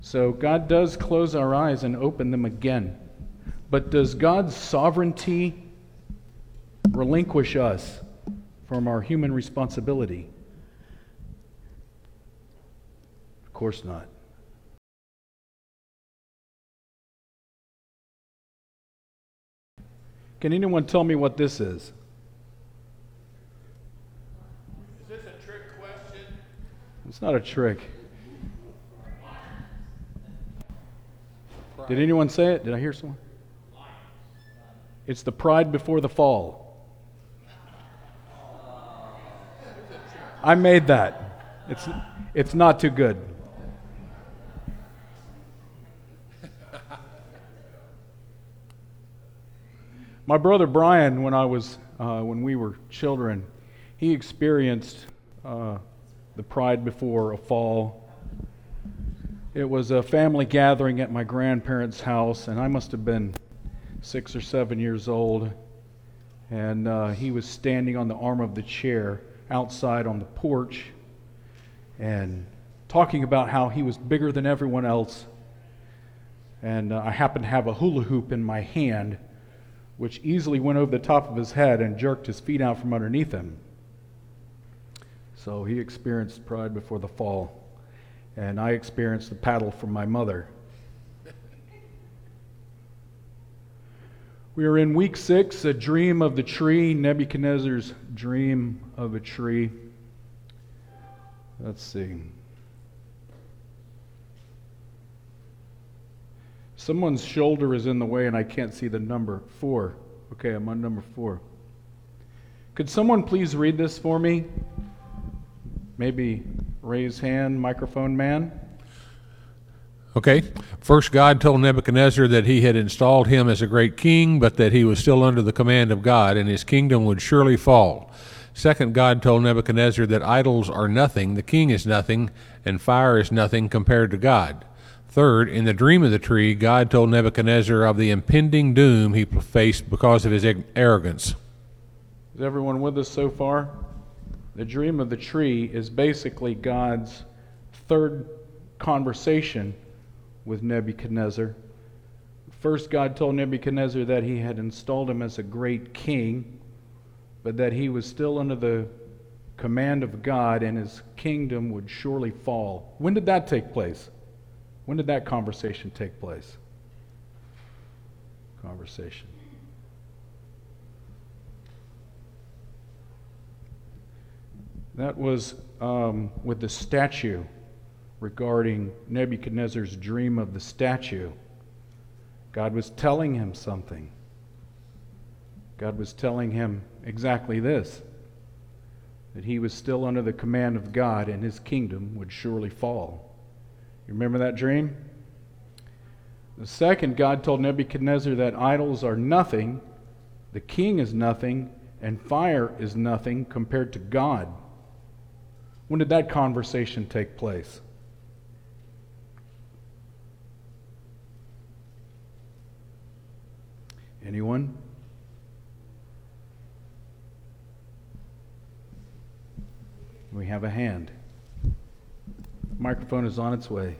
So God does close our eyes and open them again. But does God's sovereignty relinquish us from our human responsibility? Of course not. Can anyone tell me what this is? Is this a trick question? It's not a trick. Did anyone say it? Did I hear someone? It's the pride before the fall. I made that. It's not too good. My brother Brian, when we were children, he experienced the pride before a fall. It was a family gathering at my grandparents' house, and I must have been 6 or 7 years old. And he was standing on the arm of the chair outside on the porch and talking about how he was bigger than everyone else. And I happened to have a hula hoop in my hand, which easily went over the top of his head and jerked his feet out from underneath him. So he experienced pride before the fall. And I experienced the paddle from my mother. We are in week 6, a dream of the tree, Nebuchadnezzar's dream of a tree. Let's see. Someone's shoulder is in the way and I can't see the number. 4. Okay, I'm on number 4. Could someone please read this for me? Maybe raise hand, microphone man. Okay. First, God told Nebuchadnezzar that he had installed him as a great king, but that he was still under the command of God, and his kingdom would surely fall. Second, God told Nebuchadnezzar that idols are nothing, the king is nothing, and fire is nothing compared to God. Third, in the dream of the tree, God told Nebuchadnezzar of the impending doom he faced because of his arrogance. Is everyone with us so far? The dream of the tree is basically God's third conversation with Nebuchadnezzar. First, God told Nebuchadnezzar that he had installed him as a great king, but that he was still under the command of God and his kingdom would surely fall. When did that take place? When did that conversation take place? Conversation. That was with the statue, regarding Nebuchadnezzar's dream of the statue. God was telling him something. God was telling him exactly this, that he was still under the command of God and his kingdom would surely fall. You remember that dream? The second, God told Nebuchadnezzar that idols are nothing, the king is nothing, and fire is nothing compared to God. When did that conversation take place? Anyone? We have a hand. Microphone is on its way.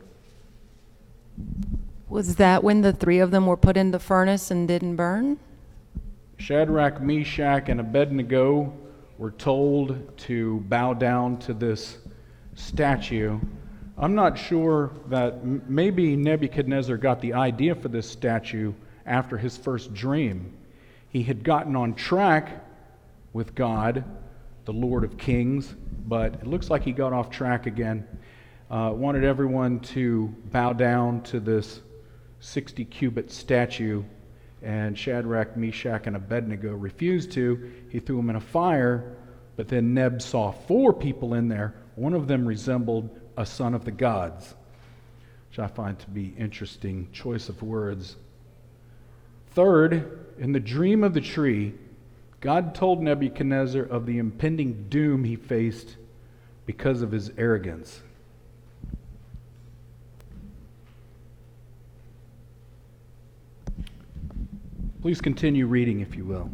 Was that when the 3 of them were put in the furnace and didn't burn? Shadrach, Meshach, and Abednego were told to bow down to this statue. I'm not sure that maybe Nebuchadnezzar got the idea for this statue after his first dream. He had gotten on track with God, the Lord of Kings, but it looks like he got off track again. Wanted everyone to bow down to this 60-cubit statue, and Shadrach, Meshach, and Abednego refused to. He threw them in a fire, but then Neb saw 4 people in there. One of them resembled a son of the gods, which I find to be interesting choice of words. Third, in the dream of the tree, God told Nebuchadnezzar of the impending doom he faced because of his arrogance. Please continue reading, if you will.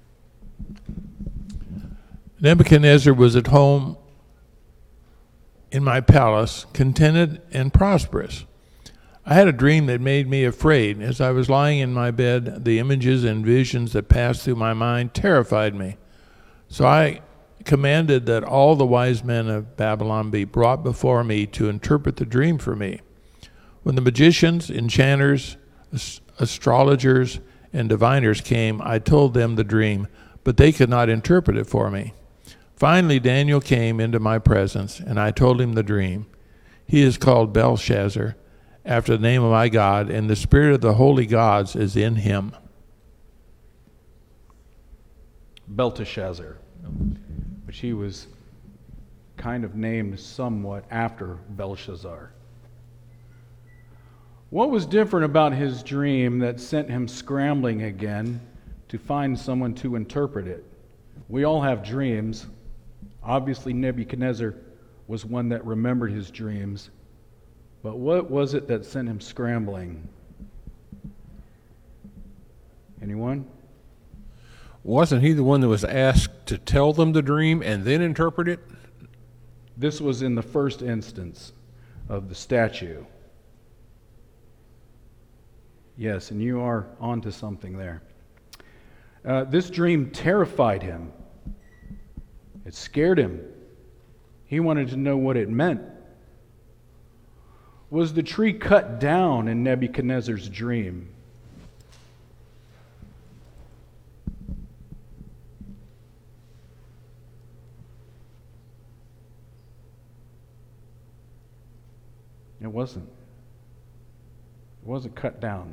Nebuchadnezzar was at home in my palace, contented and prosperous. I had a dream that made me afraid. As I was lying in my bed, the images and visions that passed through my mind terrified me. So I commanded that all the wise men of Babylon be brought before me to interpret the dream for me. When the magicians, enchanters, astrologers, and diviners came, I told them the dream, but they could not interpret it for me. Finally, Daniel came into my presence, and I told him the dream. He is called Belshazzar, after the name of my God, and the spirit of the holy gods is in him. Belteshazzar, which he was kind of named somewhat after Belshazzar. What was different about his dream that sent him scrambling again to find someone to interpret it? We all have dreams. Obviously, Nebuchadnezzar was one that remembered his dreams. But what was it that sent him scrambling? Anyone? Wasn't he the one that was asked to tell them the dream and then interpret it? This was in the first instance of the statue. Yes, and you are onto something there. This dream terrified him. It scared him. He wanted to know what it meant. Was the tree cut down in Nebuchadnezzar's dream? It wasn't. It wasn't cut down.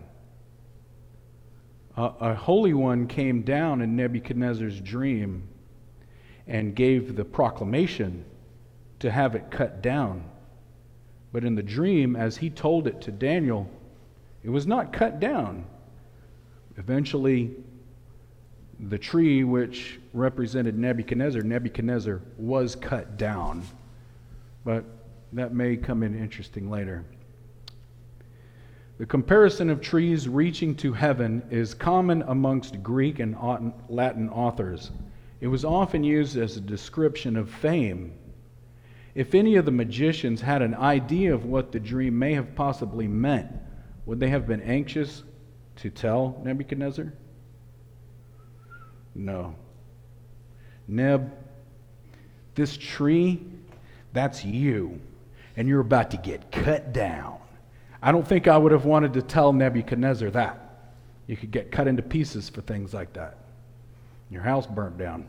A holy one came down in Nebuchadnezzar's dream and gave the proclamation to have it cut down. But in the dream, as he told it to Daniel, it was not cut down. Eventually, the tree which represented Nebuchadnezzar was cut down. But that may come in interesting later. The comparison of trees reaching to heaven is common amongst Greek and Latin authors. It was often used as a description of fame. If any of the magicians had an idea of what the dream may have possibly meant, would they have been anxious to tell Nebuchadnezzar? No. Neb, this tree, that's you, and you're about to get cut down. I don't think I would have wanted to tell Nebuchadnezzar that. You could get cut into pieces for things like that. Your house burnt down.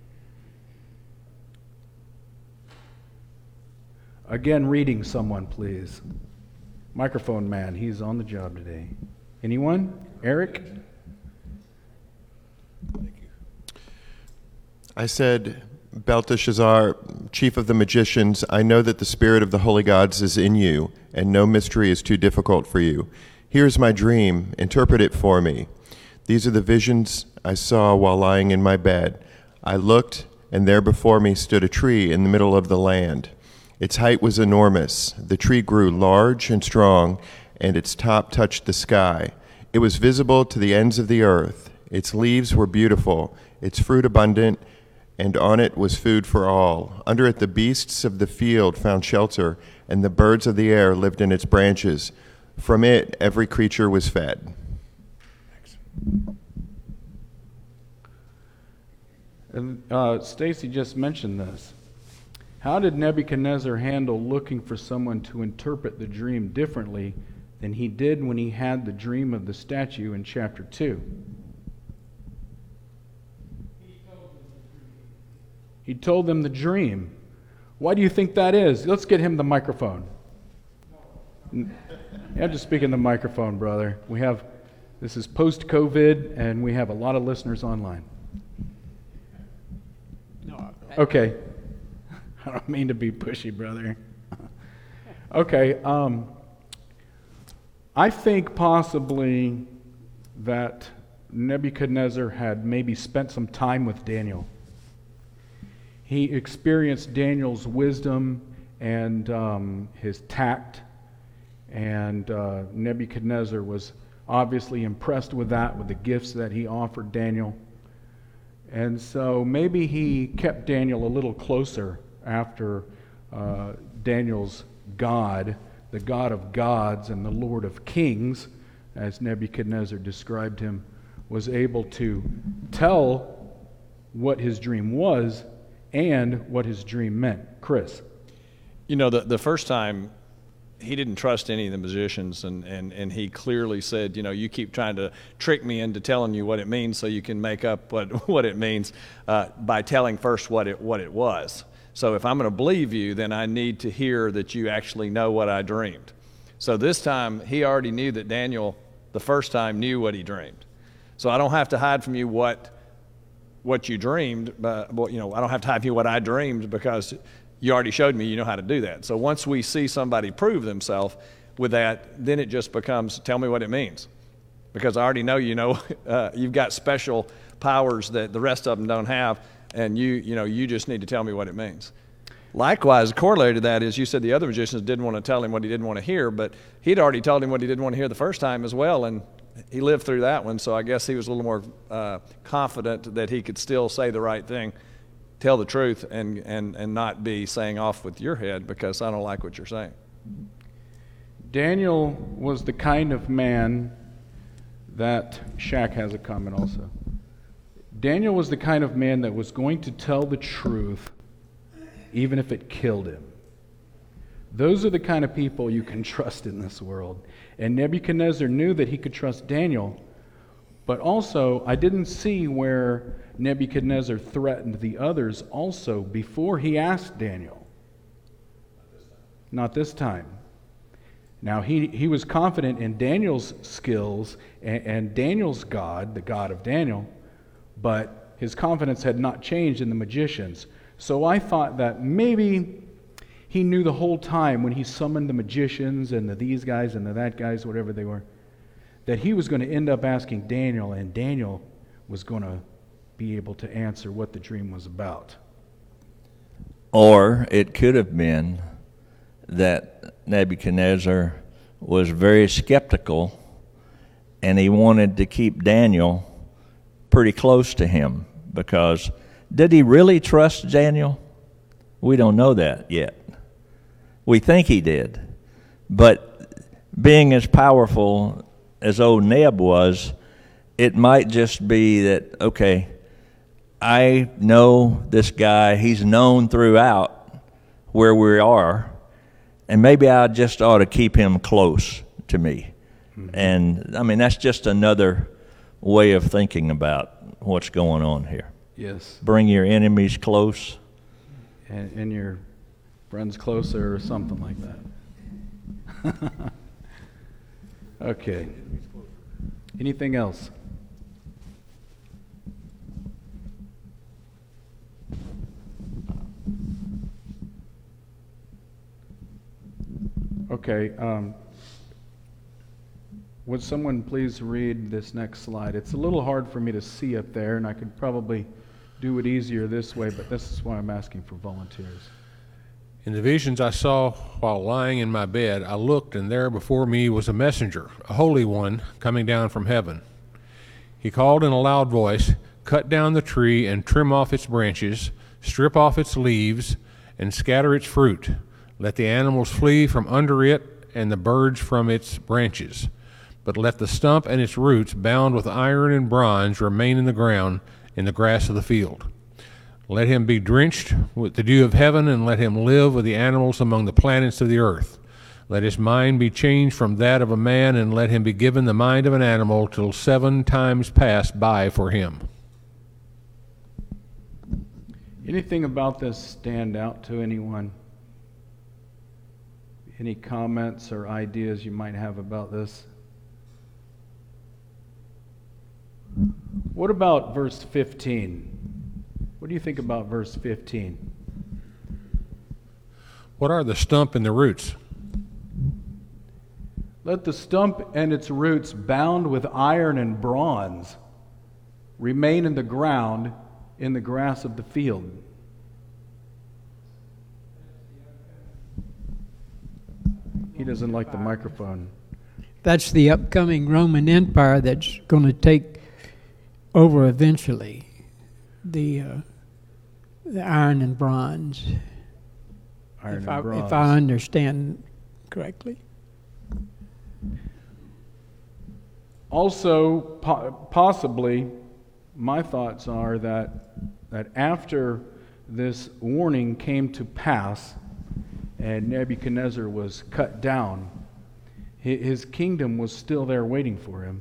Again, reading someone, please. Microphone man, he's on the job today. Anyone? Eric? I said, Belteshazzar, chief of the magicians, I know that the spirit of the holy gods is in you, and no mystery is too difficult for you. Here's my dream. Interpret it for me. These are the visions I saw while lying in my bed. I looked, and there before me stood a tree in the middle of the land. Its height was enormous. The tree grew large and strong, and its top touched the sky. It was visible to the ends of the earth. Its leaves were beautiful, its fruit abundant, and on it was food for all. Under it the beasts of the field found shelter, and the birds of the air lived in its branches. From it every creature was fed. And Stacy just mentioned this. How did Nebuchadnezzar handle looking for someone to interpret the dream differently than he did when he had the dream of the statue in chapter 2? He told them the dream. Why do you think that is? Let's get him the microphone. You have to speak in the microphone, brother. This is post-COVID, and we have a lot of listeners online. Okay. I don't mean to be pushy, brother. Okay. I think possibly that Nebuchadnezzar had maybe spent some time with Daniel. He experienced Daniel's wisdom and his tact, and Nebuchadnezzar was obviously impressed with that, with the gifts that he offered Daniel. And so maybe he kept Daniel a little closer after Daniel's God, the God of gods and the Lord of kings, as Nebuchadnezzar described him, was able to tell what his dream was and what his dream meant. Chris? You know, the first time, he didn't trust any of the magicians, and he clearly said, you know, you keep trying to trick me into telling you what it means so you can make up what it means by telling first what it was. So if I'm going to believe you, then I need to hear that you actually know what I dreamed. So this time, he already knew that Daniel, the first time, knew what he dreamed. So I don't have to hide from you what you dreamed, but you know, I don't have to hide from you what I dreamed, because you already showed me you know how to do that. So once we see somebody prove themselves with that, then it just becomes, tell me what it means. Because I already know, you know, you've got special powers that the rest of them don't have, and you just need to tell me what it means. Likewise, corollary to that is, you said the other magicians didn't want to tell him what he didn't want to hear, but he'd already told him what he didn't want to hear the first time as well, and he lived through that one, so I guess he was a little more confident that he could still say the right thing, tell the truth, and not be saying off with your head because I don't like what you're saying. Daniel was the kind of man that, Shaq has a comment also. Daniel was the kind of man that was going to tell the truth even if it killed him. Those are the kind of people you can trust in this world. And Nebuchadnezzar knew that he could trust Daniel, but also I didn't see where Nebuchadnezzar threatened the others also before he asked Daniel. Not this time. Now, he was confident in Daniel's skills and Daniel's God, the God of Daniel, but his confidence had not changed in the magicians. So I thought that maybe he knew the whole time when he summoned the magicians and these guys and that guys, whatever they were, that he was going to end up asking Daniel, and Daniel was going to be able to answer what the dream was about. Or it could have been that Nebuchadnezzar was very skeptical and he wanted to keep Daniel pretty close to him, because did he really trust Daniel? We don't know that yet. We think he did. But being as powerful as old Neb was, it might just be that, okay, I know this guy, he's known throughout where we are, and maybe I just ought to keep him close to me. Mm-hmm. And, I mean, that's just another way of thinking about what's going on here. Yes. Bring your enemies close. And your friends closer, or something like that. Okay. Anything else? Okay. Would someone please read this next slide? It's a little hard for me to see up there, and I could probably do it easier this way, but this is why I'm asking for volunteers. In the visions I saw while lying in my bed, I looked, and there before me was a messenger, a holy one, coming down from heaven. He called in a loud voice, "Cut down the tree and trim off its branches, strip off its leaves, and scatter its fruit. Let the animals flee from under it and the birds from its branches. But let the stump and its roots, bound with iron and bronze, remain in the ground, in the grass of the field. Let him be drenched with the dew of heaven, and let him live with the animals among the planets of the earth. Let his mind be changed from that of a man, and let him be given the mind of an animal till 7 times pass by for him." Anything about this stand out to anyone? Any comments or ideas you might have about this? What about verse 15? What do you think about verse 15? What are the stump and the roots? Let the stump and its roots, bound with iron and bronze, remain in the ground, in the grass of the field. He doesn't like the microphone. That's the upcoming Roman Empire that's going to take over eventually, the iron and bronze. iron if and bronze. if I understand correctly. Also, possibly, my thoughts are that after this warning came to pass and Nebuchadnezzar was cut down, his kingdom was still there waiting for him.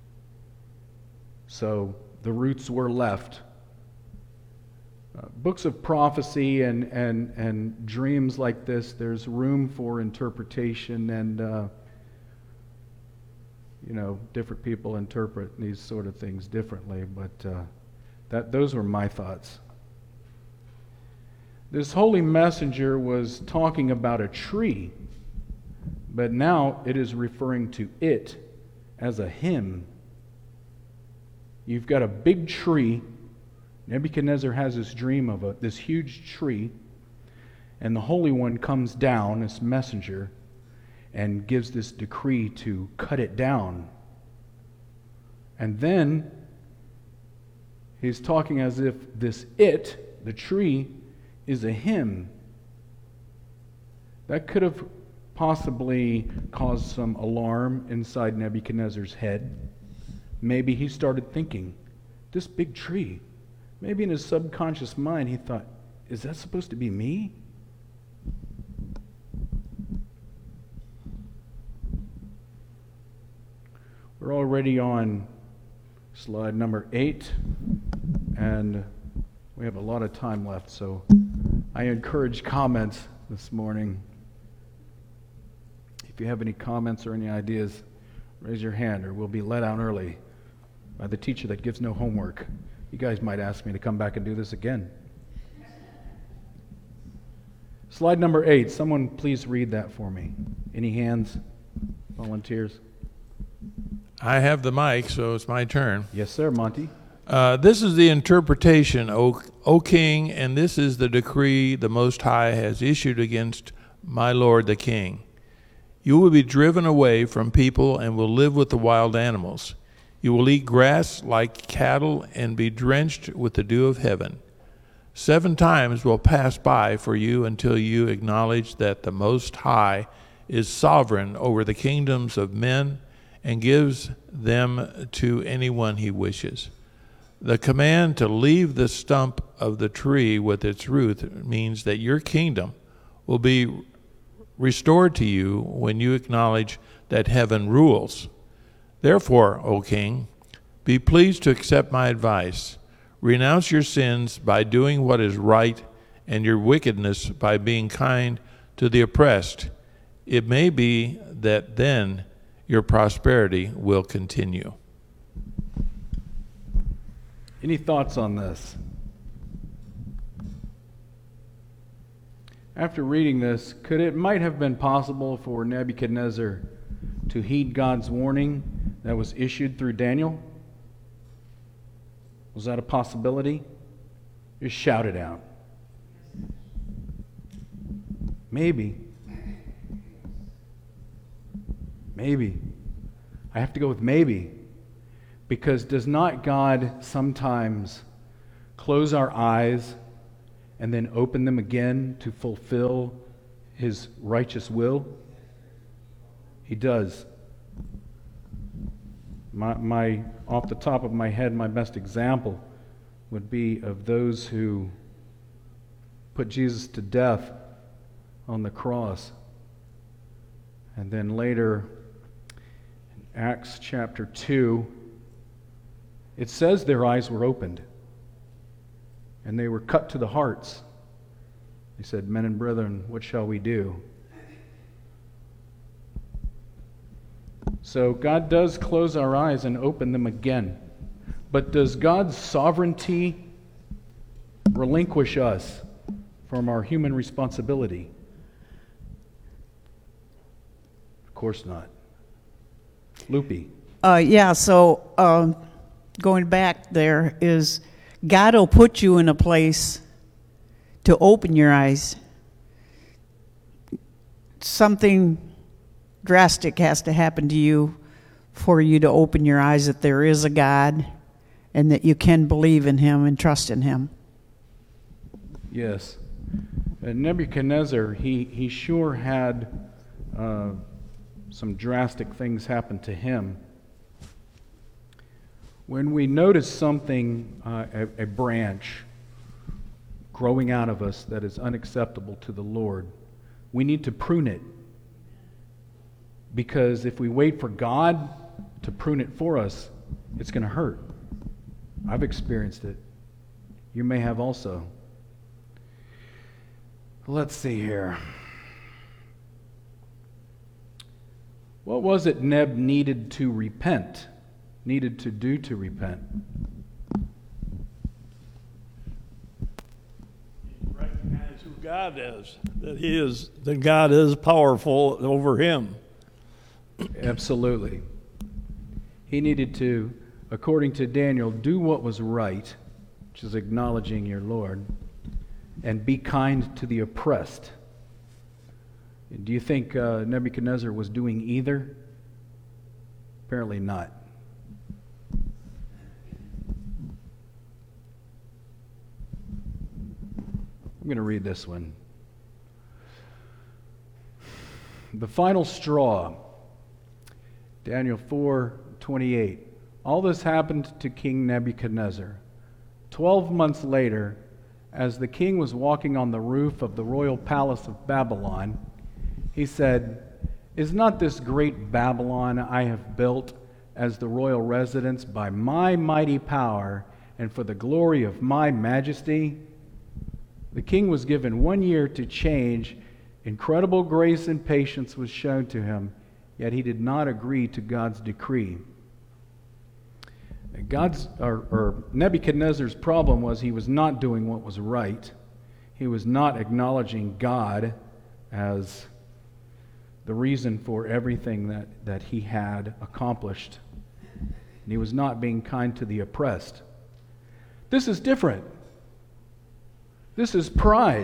So the roots were left. Books of prophecy and dreams like this, there's room for interpretation, and different people interpret these sort of things differently, but those were my thoughts. This holy messenger was talking about a tree, but now it is referring to it as a him. You've got a big tree. Nebuchadnezzar has this dream of this huge tree, and the Holy One comes down, this messenger, and gives this decree to cut it down. And then he's talking as if the tree, is a him. That could have possibly caused some alarm inside Nebuchadnezzar's head. Maybe he started thinking, this big tree. Maybe in his subconscious mind he thought, is that supposed to be me? We're already on slide number 8, and we have a lot of time left, so I encourage comments this morning. If you have any comments or any ideas, raise your hand, or we'll be let out early by the teacher that gives no homework. You guys might ask me to come back and do this again. Slide number 8. Someone please read that for me. Any hands? Volunteers? I have the mic, so it's my turn. Yes, sir, Monty. This is the interpretation, O king, and this is the decree the Most High has issued against my lord the king. You will be driven away from people and will live with the wild animals. You will eat grass like cattle and be drenched with the dew of heaven. 7 times will pass by for you until you acknowledge that the Most High is sovereign over the kingdoms of men and gives them to anyone he wishes. The command to leave the stump of the tree with its root means that your kingdom will be restored to you when you acknowledge that heaven rules. Therefore, O king, be pleased to accept my advice. Renounce your sins by doing what is right and your wickedness by being kind to the oppressed. It may be that then your prosperity will continue. Any thoughts on this? After reading this, it might have been possible for Nebuchadnezzar to heed God's warning that was issued through Daniel? Was that a possibility? Just shout it out. Maybe. Maybe. I have to go with maybe. Because does not God sometimes close our eyes and then open them again to fulfill His righteous will? He does. My off the top of my head, my best example would be of those who put Jesus to death on the cross. And then later, in Acts chapter 2, it says their eyes were opened and they were cut to the hearts. They said, "Men and brethren, what shall we do?" So God does close our eyes and open them again. But does God's sovereignty relinquish us from our human responsibility? Of course not. Loopy. Going back there is God will put you in a place to open your eyes. Something drastic has to happen to you for you to open your eyes that there is a God and that you can believe in Him and trust in Him. Yes. Nebuchadnezzar, he sure had some drastic things happen to him. When we notice something, a branch growing out of us that is unacceptable to the Lord, we need to prune it. Because if we wait for God to prune it for us, it's going to hurt. I've experienced it. You may have also. Let's see here. What was it Neb needed to repent? Needed to do to repent? Recognize who God is. That God is powerful over him. Absolutely. He needed to, according to Daniel, do what was right, which is acknowledging your Lord, and be kind to the oppressed. Do you think Nebuchadnezzar was doing either? Apparently not. I'm going to read this one. The final straw. Daniel 4:28. All this happened to King Nebuchadnezzar. 12 months later, as the king was walking on the roof of the royal palace of Babylon, he said, "Is not this great Babylon I have built as the royal residence by my mighty power and for the glory of my majesty?" The king was given 1 year to change. Incredible grace and patience was shown to him, yet he did not agree to God's decree. Nebuchadnezzar's problem was he was not doing what was right. He was not acknowledging God as the reason for everything that he had accomplished. And he was not being kind to the oppressed. This is different. This is pride.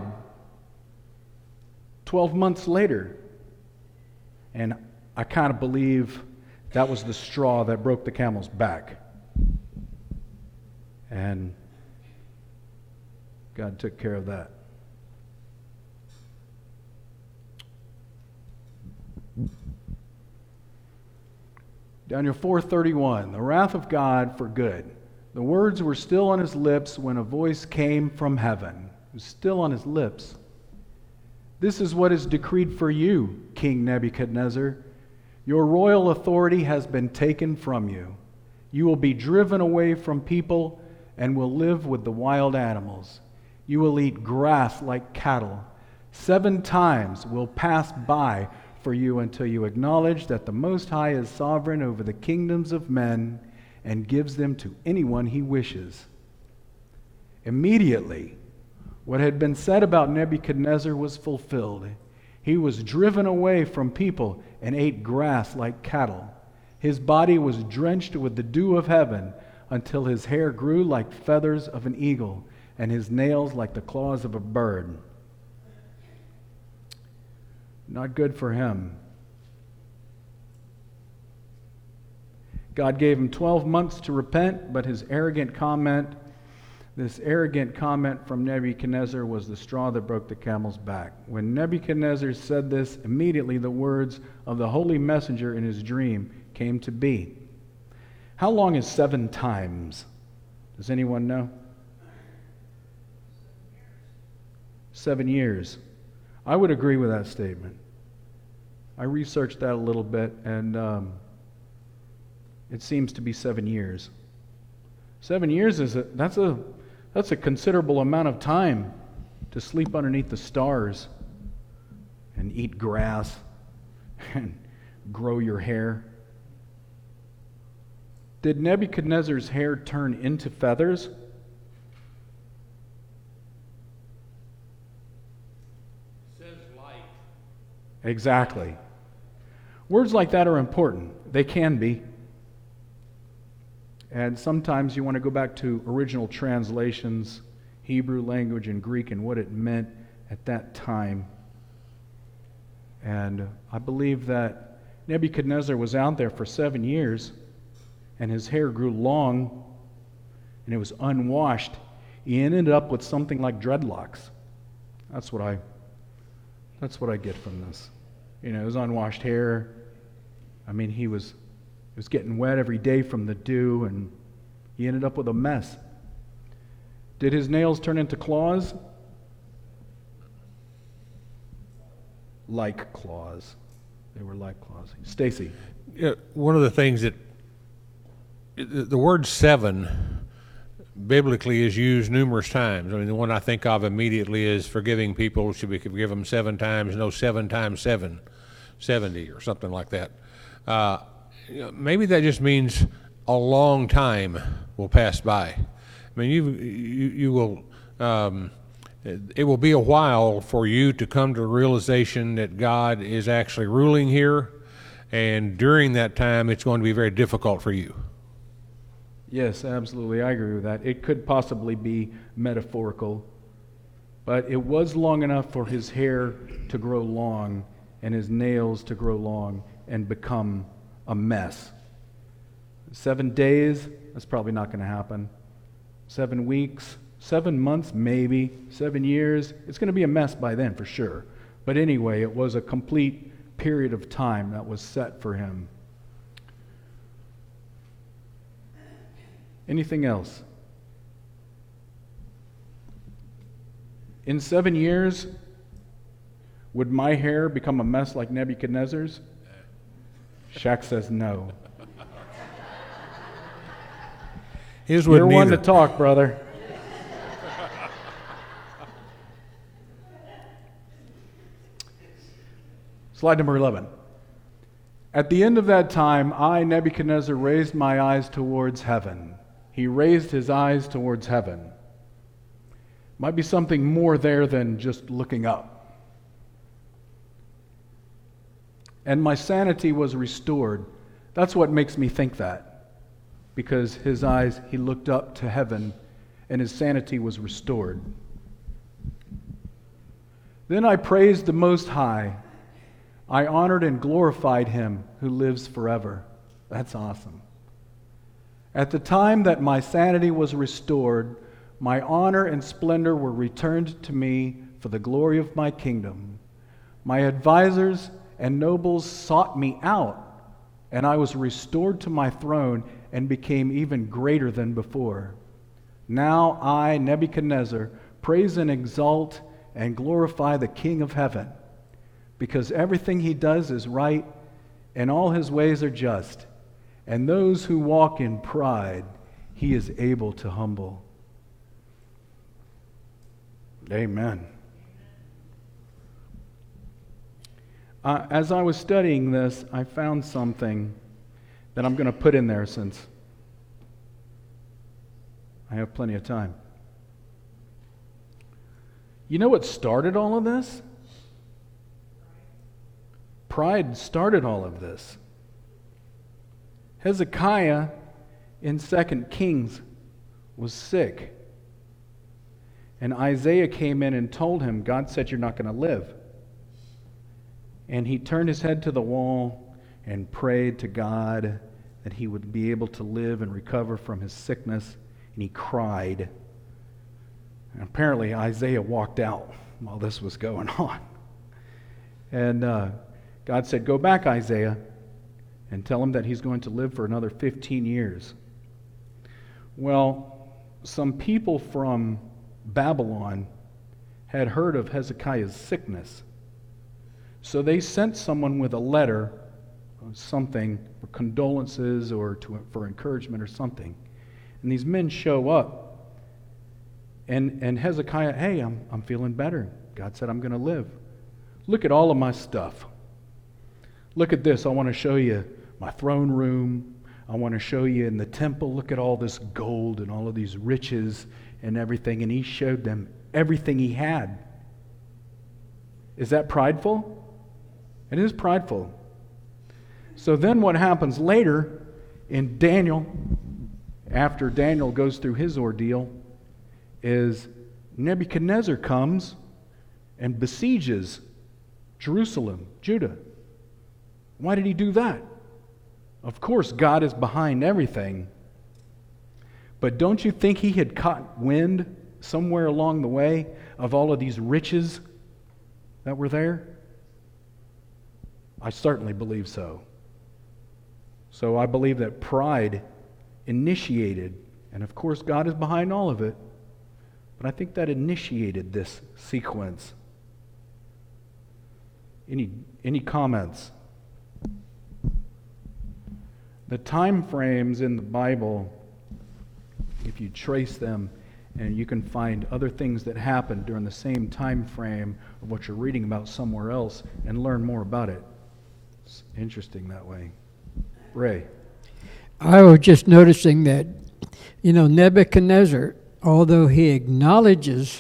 12 months later. And I kind of believe that was the straw that broke the camel's back. And God took care of that. Daniel 4:31, the wrath of God for good. The words were still on his lips when a voice came from heaven. It was still on his lips. This is what is decreed for you, King Nebuchadnezzar. Your royal authority has been taken from you. You will be driven away from people and will live with the wild animals. You will eat grass like cattle. 7 times will pass by for you until you acknowledge that the Most High is sovereign over the kingdoms of men and gives them to anyone he wishes. Immediately, what had been said about Nebuchadnezzar was fulfilled. He was driven away from people and ate grass like cattle. His body was drenched with the dew of heaven until his hair grew like feathers of an eagle and his nails like the claws of a bird. Not good for him. God gave him 12 months to repent, but this arrogant comment from Nebuchadnezzar was the straw that broke the camel's back. When Nebuchadnezzar said this, immediately the words of the holy messenger in his dream came to be. How long is 7 times? Does anyone know? 7 years. I would agree with that statement. I researched that a little bit, and it seems to be 7 years. 7 years that's a considerable amount of time to sleep underneath the stars and eat grass and grow your hair. Did Nebuchadnezzar's hair turn into feathers? It says light. Exactly. Words like that are important. They can be. And sometimes you want to go back to original translations, Hebrew language and Greek, and what it meant at that time. And I believe that Nebuchadnezzar was out there for 7 years, and his hair grew long, and it was unwashed. He ended up with something like dreadlocks. That's what I get from this. His unwashed hair. I mean, he was getting wet every day from the dew, and he ended up with a mess. Did his nails turn into claws? Like claws. They were like claws. Stacy. Yeah, one of the things that the word 7 biblically is used numerous times. I mean, the one I think of immediately is forgiving people. Should we forgive them 7 times? No, 7 times 7, 70 or something like that. Maybe that just means a long time will pass by. I mean, you will. It will be a while for you to come to the realization that God is actually ruling here, and during that time, it's going to be very difficult for you. Yes, absolutely. I agree with that. It could possibly be metaphorical, but it was long enough for his hair to grow long and his nails to grow long and become a mess. 7 days, that's probably not going to happen. 7 weeks, 7 months, maybe. 7 years, it's going to be a mess by then for sure. But anyway, it was a complete period of time that was set for him. Anything else? In 7 years, would my hair become a mess like Nebuchadnezzar's? Shaq says no. You're one to talk, brother. Slide number 11. At the end of that time, I, Nebuchadnezzar, raised my eyes towards heaven. He raised his eyes towards heaven. Might be something more there than just looking up. And my sanity was restored. That's what makes me think that. Because his eyes, he looked up to heaven, and his sanity was restored. Then I praised the Most High. I honored and glorified him who lives forever. That's awesome. At the time that my sanity was restored, my honor and splendor were returned to me for the glory of my kingdom. My advisors and nobles sought me out, and I was restored to my throne and became even greater than before. Now I, Nebuchadnezzar, praise and exalt and glorify the King of heaven, because everything he does is right and all his ways are just, and those who walk in pride he is able to humble. Amen. As I was studying this, I found something that I'm going to put in there since I have plenty of time. You know what started all of this? Pride started all of this. Hezekiah in 2 Kings was sick. And Isaiah came in and told him, God said you're not going to live. And he turned his head to the wall and prayed to God that he would be able to live and recover from his sickness. And he cried. And apparently Isaiah walked out while this was going on. And God said, go back, Isaiah, and tell him that he's going to live for another 15 years. Well, some people from Babylon had heard of Hezekiah's sickness. So they sent someone with a letter, something, for condolences or for encouragement or something. And these men show up. And Hezekiah, hey, I'm feeling better. God said I'm going to live. Look at all of my stuff. Look at this. I want to show you my throne room. I want to show you in the temple. Look at all this gold and all of these riches and everything. And he showed them everything he had. Is that prideful? It is prideful. So then what happens later in Daniel, after Daniel goes through his ordeal, is Nebuchadnezzar comes and besieges Jerusalem, Judah. Why did he do that? Of course, God is behind everything. But don't you think he had caught wind somewhere along the way of all of these riches that were there? I certainly believe so. So I believe that pride initiated, and of course God is behind all of it, but I think that initiated this sequence. Any comments? The time frames in the Bible, if you trace them, and you can find other things that happened during the same time frame of what you're reading about somewhere else and learn more about it. It's interesting that way. Ray. I was just noticing that, Nebuchadnezzar, although he acknowledges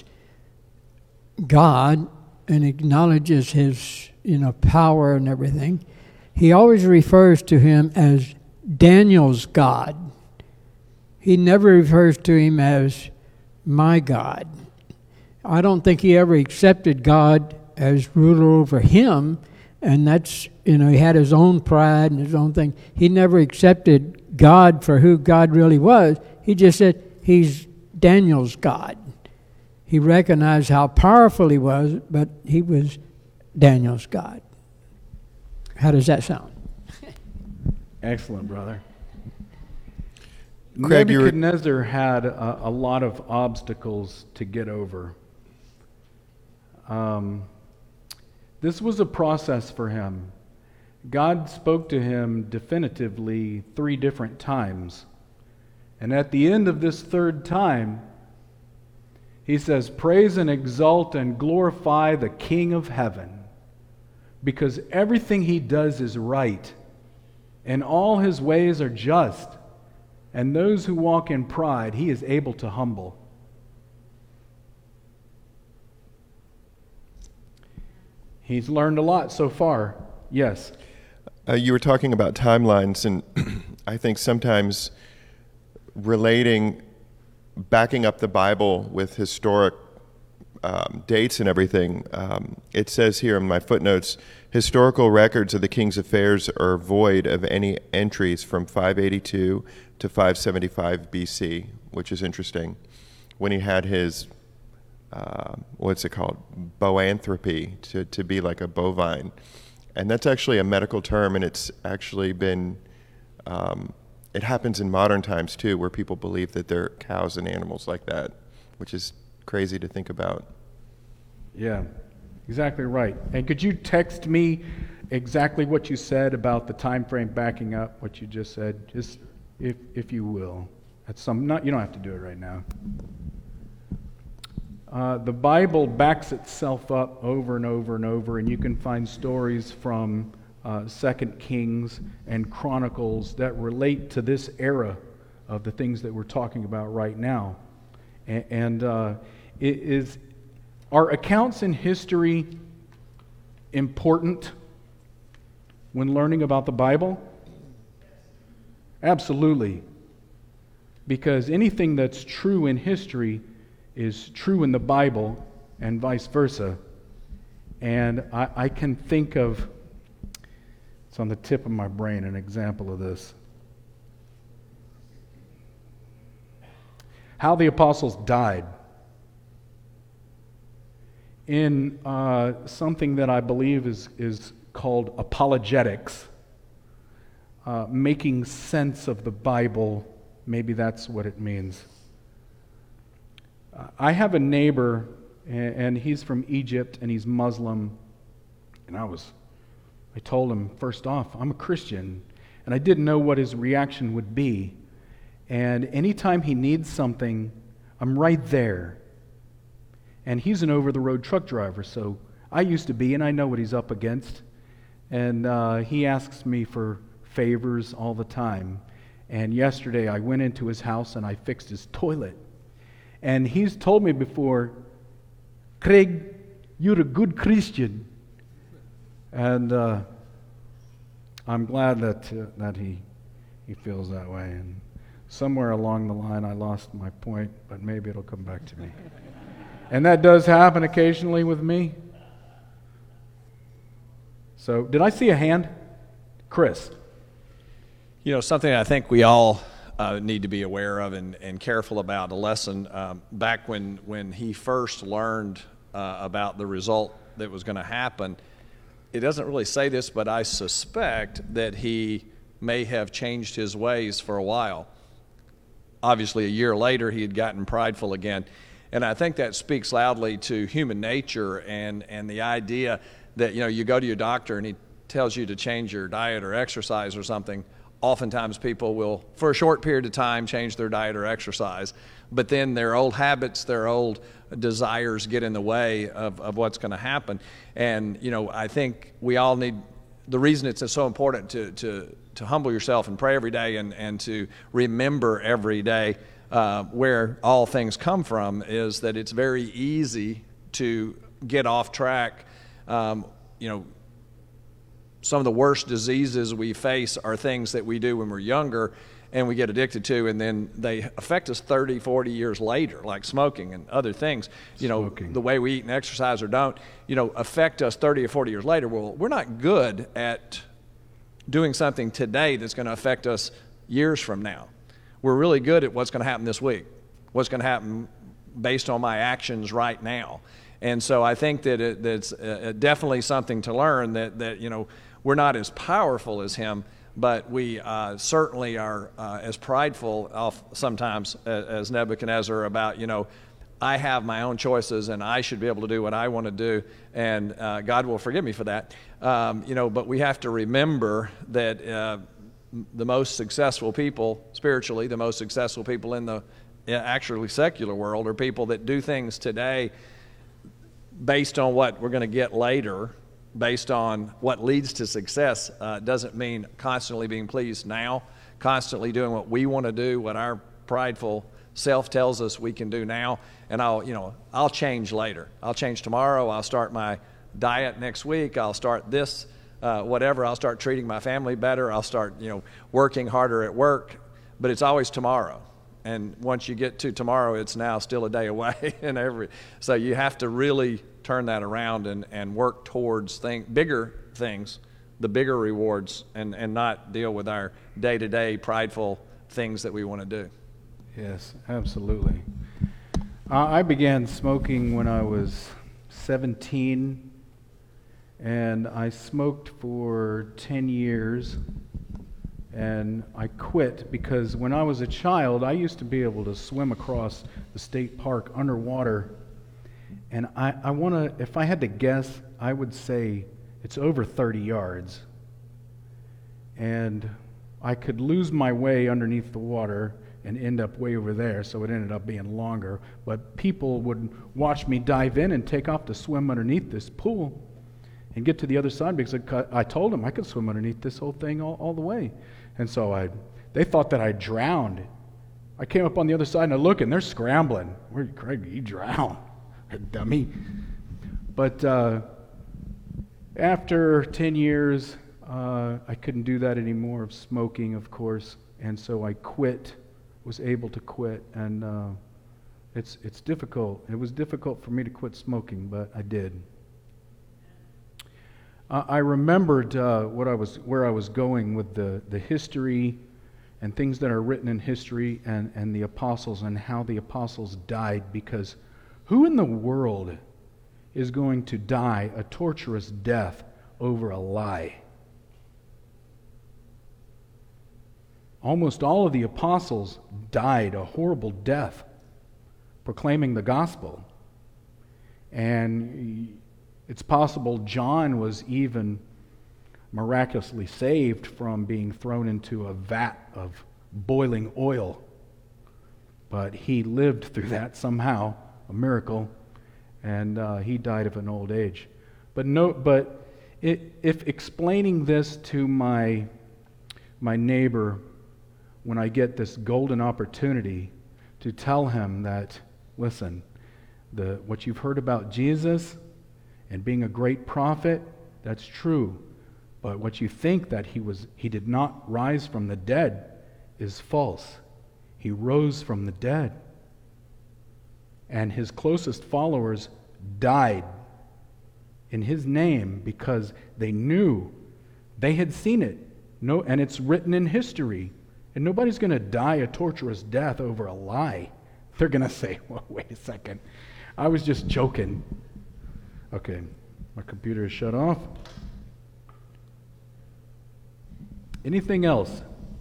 God and acknowledges his, power and everything, he always refers to him as Daniel's God. He never refers to him as my God. I don't think he ever accepted God as ruler over him, and that's, he had his own pride and his own thing. He never accepted God for who God really was. He just said he's Daniel's God. He recognized how powerful he was, but he was Daniel's God. How does that sound? Excellent, brother. Craig, Nebuchadnezzar had a lot of obstacles to get over. This was a process for him. God spoke to him definitively 3 different times. And at the end of this 3rd time, he says, "Praise and exalt and glorify the King of heaven, because everything he does is right, and all his ways are just, and those who walk in pride he is able to humble." He's learned a lot so far. Yes. You were talking about timelines, and I think sometimes backing up the Bible with historic dates and everything. It says here in my footnotes, historical records of the king's affairs are void of any entries from 582 to 575 BC, which is interesting. When he had his, boanthropy, to be like a bovine. And that's actually a medical term, and it's actually been, it happens in modern times too, where people believe that they're cows and animals like that, which is crazy to think about. Yeah, exactly right. And could you text me exactly what you said about the time frame backing up what you just said, just if you will. You don't have to do it right now. The Bible backs itself up over and over and over, and you can find stories from 2 Kings and Chronicles that relate to this era of the things that we're talking about right now. Are accounts in history important when learning about the Bible? Absolutely. Because anything that's true in history is true in the Bible and vice versa. And I can think of, it's on the tip of my brain, an example of this. How the apostles died in something that I believe is called apologetics, making sense of the Bible. Maybe that's what it means. I have a neighbor, and he's from Egypt, and he's Muslim. And I told him, first off, I'm a Christian, and I didn't know what his reaction would be. And anytime he needs something, I'm right there. And he's an over-the-road truck driver, so I used to be, and I know what he's up against. And he asks me for favors all the time. And yesterday I went into his house and I fixed his toilet. And he's told me before, Craig, you're a good Christian. And I'm glad that he feels that way. And somewhere along the line I lost my point, but maybe it'll come back to me. And that does happen occasionally with me. So, did I see a hand? Chris. Something I think we all need to be aware of and careful about. A lesson back when he first learned about the result that was going to happen. It doesn't really say this, but I suspect that he may have changed his ways for a while. Obviously, a year later, he had gotten prideful again. And I think that speaks loudly to human nature and the idea that, you go to your doctor and he tells you to change your diet or exercise or something. Oftentimes people will, for a short period of time, change their diet or exercise. But then their old habits, their old desires get in the way of what's going to happen. And, I think we all need, the reason it's so important to humble yourself and pray every day and to remember every day where all things come from is that it's very easy to get off track. Some of the worst diseases we face are things that we do when we're younger and we get addicted to, and then they affect us 30, 40 years later, like smoking and other things. The way we eat and exercise or don't, affect us 30 or 40 years later. Well, we're not good at doing something today that's going to affect us years from now. We're really good at what's going to happen this week, what's going to happen based on my actions right now. And so I think that that's definitely something to learn, that we're not as powerful as him, but we certainly are as prideful sometimes as Nebuchadnezzar about, I have my own choices and I should be able to do what I want to do, and God will forgive me for that. But we have to remember that the most successful people spiritually, the most successful people in the actually secular world are people that do things today based on what we're going to get later, based on what leads to success. Doesn't mean constantly being pleased now, constantly doing what we want to do, what our prideful self tells us we can do now. And I'll change later. I'll change tomorrow. I'll start my diet next week. I'll start this, whatever. I'll start treating my family better. I'll start, working harder at work. But it's always tomorrow. And once you get to tomorrow, it's now still a day away. So you have to really turn that around and work towards bigger things, the bigger rewards, and not deal with our day-to-day prideful things that we want to do. Yes, absolutely. I began smoking when I was 17, and I smoked for 10 years. And I quit because when I was a child, I used to be able to swim across the state park underwater. And I want to, if I had to guess, I would say it's over 30 yards. And I could lose my way underneath the water and end up way over there, so it ended up being longer. But people would watch me dive in and take off to swim underneath this pool and get to the other side because I told them I could swim underneath this whole thing all the way. And so they thought that I drowned. I came up on the other side and I look and they're scrambling. Where, Craig, you drowned, dummy. But after 10 years, I couldn't do that anymore of smoking, of course. And so I quit, was able to quit. And it's difficult. It was difficult for me to quit smoking, but I did. I remembered where I was going with the history and things that are written in history and the apostles and how the apostles died, because who in the world is going to die a torturous death over a lie? Almost all of the apostles died a horrible death proclaiming the gospel. And it's possible John was even miraculously saved from being thrown into a vat of boiling oil. But he lived through that somehow, a miracle, and he died of an old age. But if explaining this to my neighbor, when I get this golden opportunity to tell him that, listen, what you've heard about Jesus and being a great prophet, that's true. But what you think that he did not rise from the dead is false. He rose from the dead. And his closest followers died in his name because they knew, they had seen it. And it's written in history. And nobody's going to die a torturous death over a lie. They're going to say, well, wait a second. I was just joking. Okay, my computer is shut off. Anything else?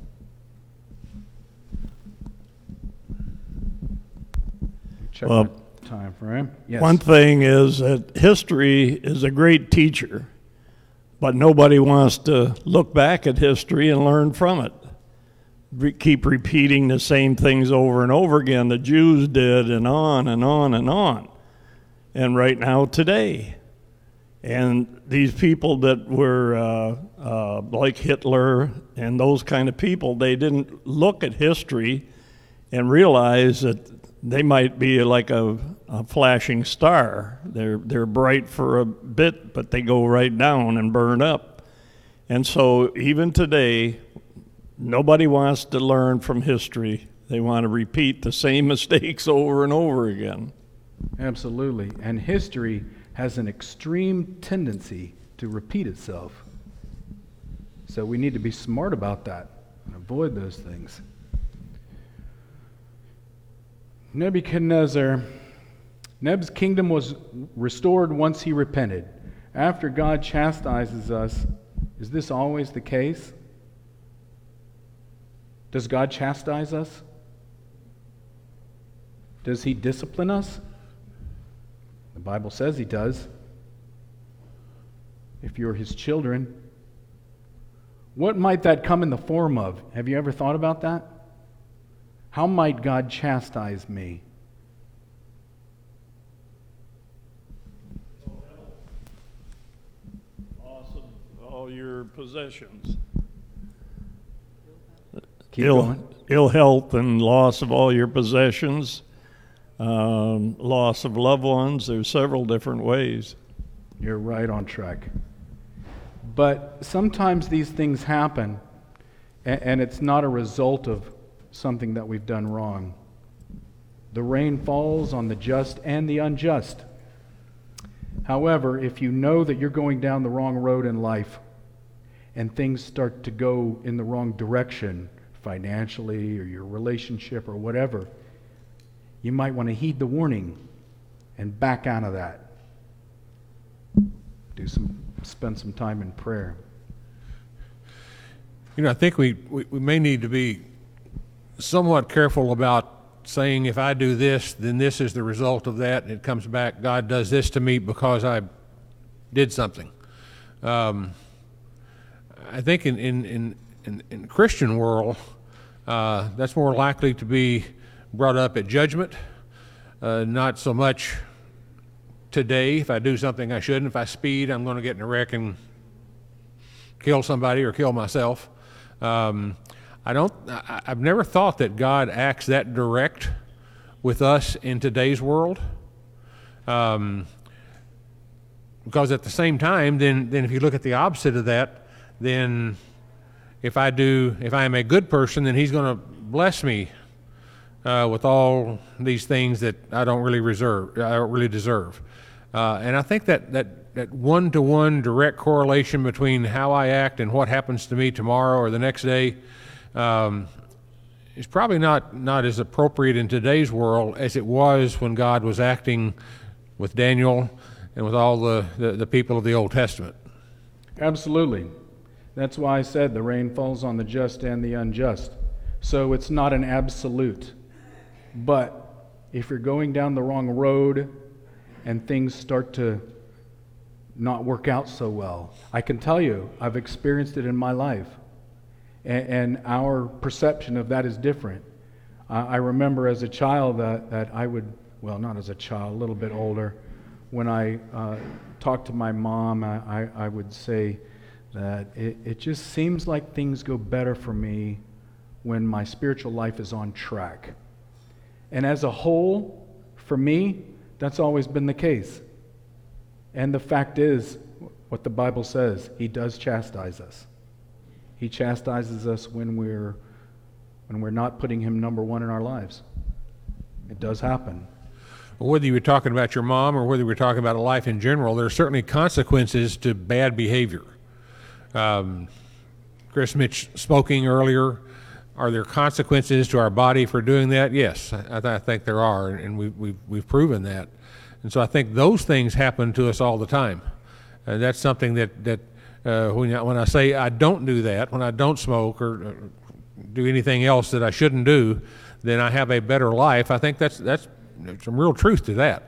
Check Well, the time frame. Yes. One thing is that history is a great teacher, but nobody wants to look back at history and learn from it. Keep repeating the same things over and over again. The Jews did, and on and on and on. And right now, today. And these people that were like Hitler and those kind of people, they didn't look at history and realize that they might be like a flashing star. They're bright for a bit, but they go right down and burn up. And so even today, nobody wants to learn from history. They want to repeat the same mistakes over and over again. Absolutely. And history has an extreme tendency to repeat itself. So we need to be smart about that and avoid those things. Nebuchadnezzar, Neb's kingdom was restored once he repented. After God chastises us, is this always the case? Does God chastise us? Does he discipline us? The Bible says he does. If you're his children. What might that come in the form of? Have you ever thought about that? How might God chastise me? Loss of all your possessions. Keep going. Ill health and loss of all your possessions. Loss of loved ones. There's several different ways. You're right on track. But sometimes these things happen, and it's not a result of something that we've done wrong. The rain falls on the just and the unjust. However, if you know that you're going down the wrong road in life, and things start to go in the wrong direction, financially or your relationship or whatever, you might want to heed the warning and back out of that. Spend some time in prayer. I think we may need to be somewhat careful about saying, if I do this, then this is the result of that, and it comes back, God does this to me because I did something. I think in Christian world, that's more likely to be brought up at judgment, not so much today. If I do something I shouldn't, if I speed, I'm going to get in a wreck and kill somebody or kill myself. I've never thought that God acts that direct with us in today's world. Because at the same time, then if you look at the opposite of that, then if I am a good person, then he's going to bless me with all these things that I don't really deserve. And I think that one-to-one direct correlation between how I act and what happens to me tomorrow or the next day is probably not as appropriate in today's world as it was when God was acting with Daniel and with all the people of the Old Testament. Absolutely. That's why I said the rain falls on the just and the unjust. So it's not an absolute. But if you're going down the wrong road and things start to not work out so well, I can tell you, I've experienced it in my life. And our perception of that is different. I remember as a child that I would, well, not as a child, a little bit older, when I talked to my mom, I would say that it just seems like things go better for me when my spiritual life is on track. And as a whole, for me, that's always been the case. And the fact is, what the Bible says, he does chastise us. He chastises us when we're not putting him number one in our lives. It does happen. Well, whether you were talking about your mom or whether you were talking about a life in general, there are certainly consequences to bad behavior. Chris Mitch spoke earlier Are there consequences to our body for doing that? Yes, I think there are, and we've proven that. And so I think those things happen to us all the time. And that's something that when I say I don't do that, when I don't smoke or do anything else that I shouldn't do, then I have a better life. I think that's some real truth to that.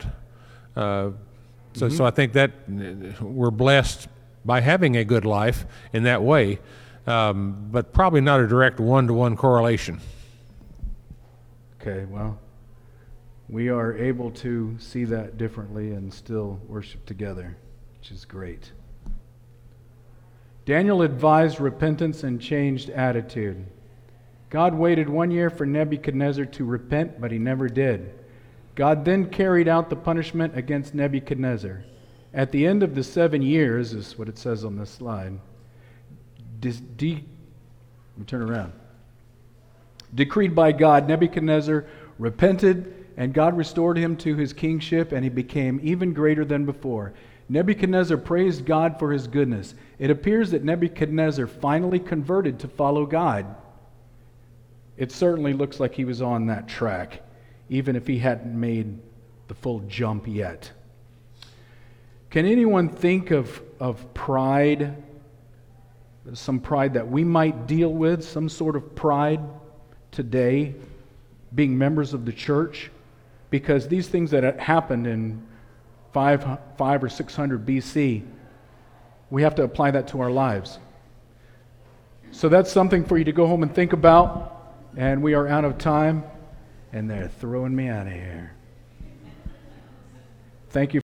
So I think that we're blessed by having a good life in that way, but probably not a direct one-to-one correlation. Okay, well, we are able to see that differently and still worship together, which is great. Daniel advised repentance and changed attitude. God waited 1 year for Nebuchadnezzar to repent, but he never did. God then carried out the punishment against Nebuchadnezzar. At the end of the 7 years, is what it says on this slide, decreed by God, Nebuchadnezzar repented, and God restored him to his kingship, and he became even greater than before. Nebuchadnezzar praised God for his goodness. It appears that Nebuchadnezzar finally converted to follow God. It certainly looks like he was on that track, even if he hadn't made the full jump yet. Can anyone think of pride, some pride that we might deal with, some sort of pride today, being members of the church? Because these things that happened in 5 or 600 BC, we have to apply that to our lives. So that's something for you to go home and think about. And we are out of time, and they're throwing me out of here. Thank you.